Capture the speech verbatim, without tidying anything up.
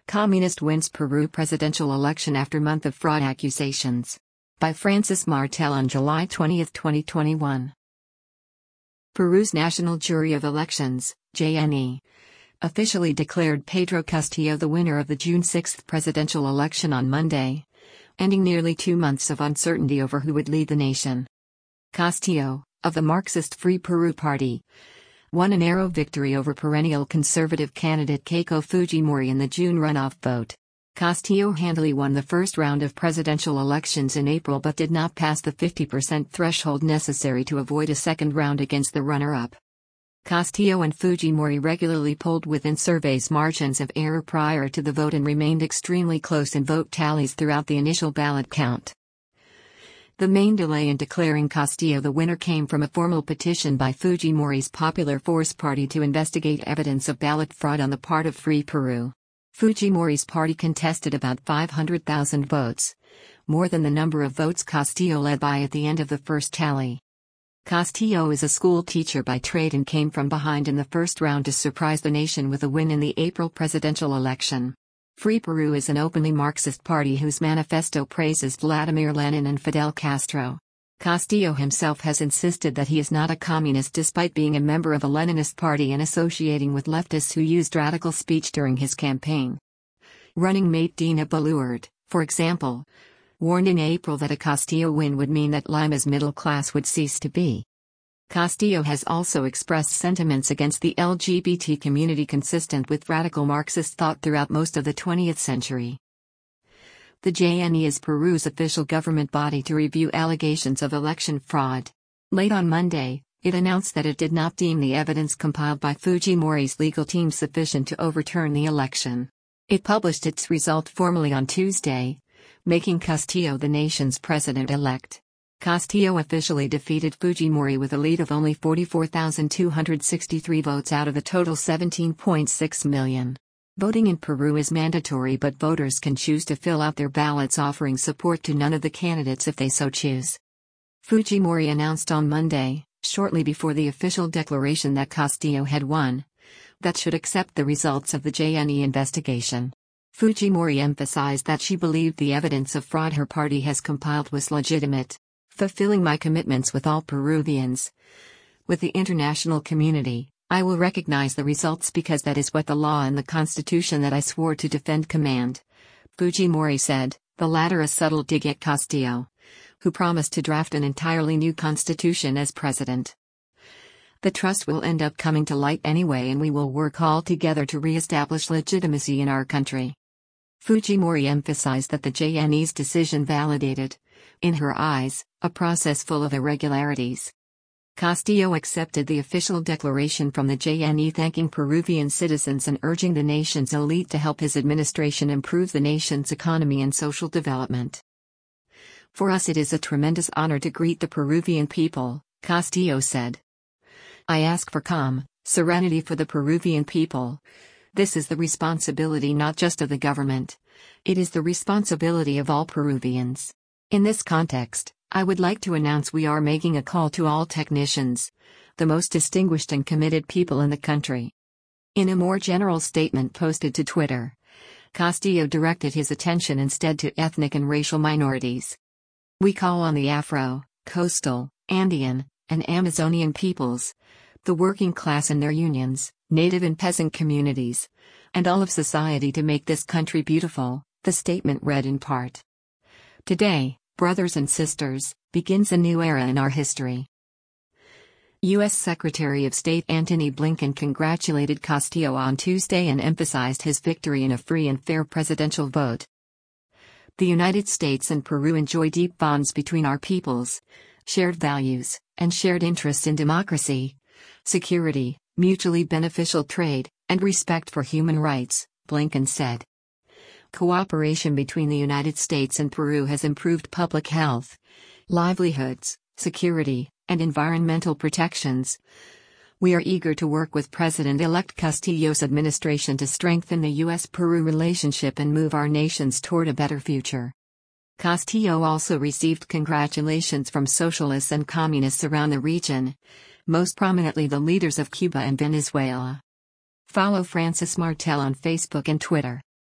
Communist wins Peru presidential election after month of fraud accusations. By Francis Martel on July twentieth, twenty twenty-one. Peru's National Jury of Elections, J N E, officially declared Pedro Castillo the winner of the June sixth presidential election on Monday, ending nearly two months of uncertainty over who would lead the nation. Castillo, of the Marxist Free Peru Party, won a narrow victory over perennial conservative candidate Keiko Fujimori in the June runoff vote. Castillo handily won the first round of presidential elections in April but did not pass the fifty percent threshold necessary to avoid a second round against the runner-up. Castillo and Fujimori regularly polled within surveys' margins of error prior to the vote and remained extremely close in vote tallies throughout the initial ballot count. The main delay in declaring Castillo the winner came from a formal petition by Fujimori's Popular Force Party to investigate evidence of ballot fraud on the part of Free Peru. Fujimori's party contested about five hundred thousand votes, more than the number of votes Castillo led by at the end of the first tally. Castillo is a school teacher by trade and came from behind in the first round to surprise the nation with a win in the April presidential election. Free Peru is an openly Marxist party whose manifesto praises Vladimir Lenin and Fidel Castro. Castillo himself has insisted that he is not a communist despite being a member of a Leninist party and associating with leftists who used radical speech during his campaign. Running mate Dina Boluarte, for example, warned in April that a Castillo win would mean that Lima's middle class would cease to be. Castillo has also expressed sentiments against the L G B T community consistent with radical Marxist thought throughout most of the twentieth century. The J N E is Peru's official government body to review allegations of election fraud. Late on Monday, it announced that it did not deem the evidence compiled by Fujimori's legal team sufficient to overturn the election. It published its result formally on Tuesday, making Castillo the nation's president-elect. Castillo officially defeated Fujimori with a lead of only forty-four thousand two hundred sixty-three votes out of a total seventeen point six million. Voting in Peru is mandatory, but voters can choose to fill out their ballots offering support to none of the candidates if they so choose. Fujimori announced on Monday, shortly before the official declaration that Castillo had won, that should accept the results of the J N E investigation. Fujimori emphasized that she believed the evidence of fraud her party has compiled was legitimate. Fulfilling my commitments with all Peruvians, with the international community, I will recognize the results because that is what the law and the constitution that I swore to defend command, Fujimori said, the latter a subtle dig at Castillo, who promised to draft an entirely new constitution as president. The trust will end up coming to light anyway and we will work all together to re-establish legitimacy in our country. Fujimori emphasized that the J N E's decision validated, in her eyes, a process full of irregularities. Castillo accepted the official declaration from the J N E thanking Peruvian citizens and urging the nation's elite to help his administration improve the nation's economy and social development. For us it is a tremendous honor to greet the Peruvian people, Castillo said. I ask for calm, serenity for the Peruvian people. This is the responsibility not just of the government. It is the responsibility of all Peruvians. In this context, I would like to announce we are making a call to all technicians, the most distinguished and committed people in the country. In a more general statement posted to Twitter, Castillo directed his attention instead to ethnic and racial minorities. We call on the Afro, Coastal, Andean, and Amazonian peoples, the working class and their unions, native and peasant communities, and all of society to make this country beautiful, the statement read in part. Today, brothers and sisters, begins a new era in our history. U S Secretary of State Antony Blinken congratulated Castillo on Tuesday and emphasized his victory in a free and fair presidential vote. The United States and Peru enjoy deep bonds between our peoples, shared values, and shared interests in democracy, security, mutually beneficial trade, and respect for human rights, Blinken said. Cooperation between the United States and Peru has improved public health, livelihoods, security, and environmental protections. We are eager to work with President-elect Castillo's administration to strengthen the U S Peru relationship and move our nations toward a better future. Castillo also received congratulations from socialists and communists around the region, most prominently the leaders of Cuba and Venezuela. Follow Francis Martel on Facebook and Twitter.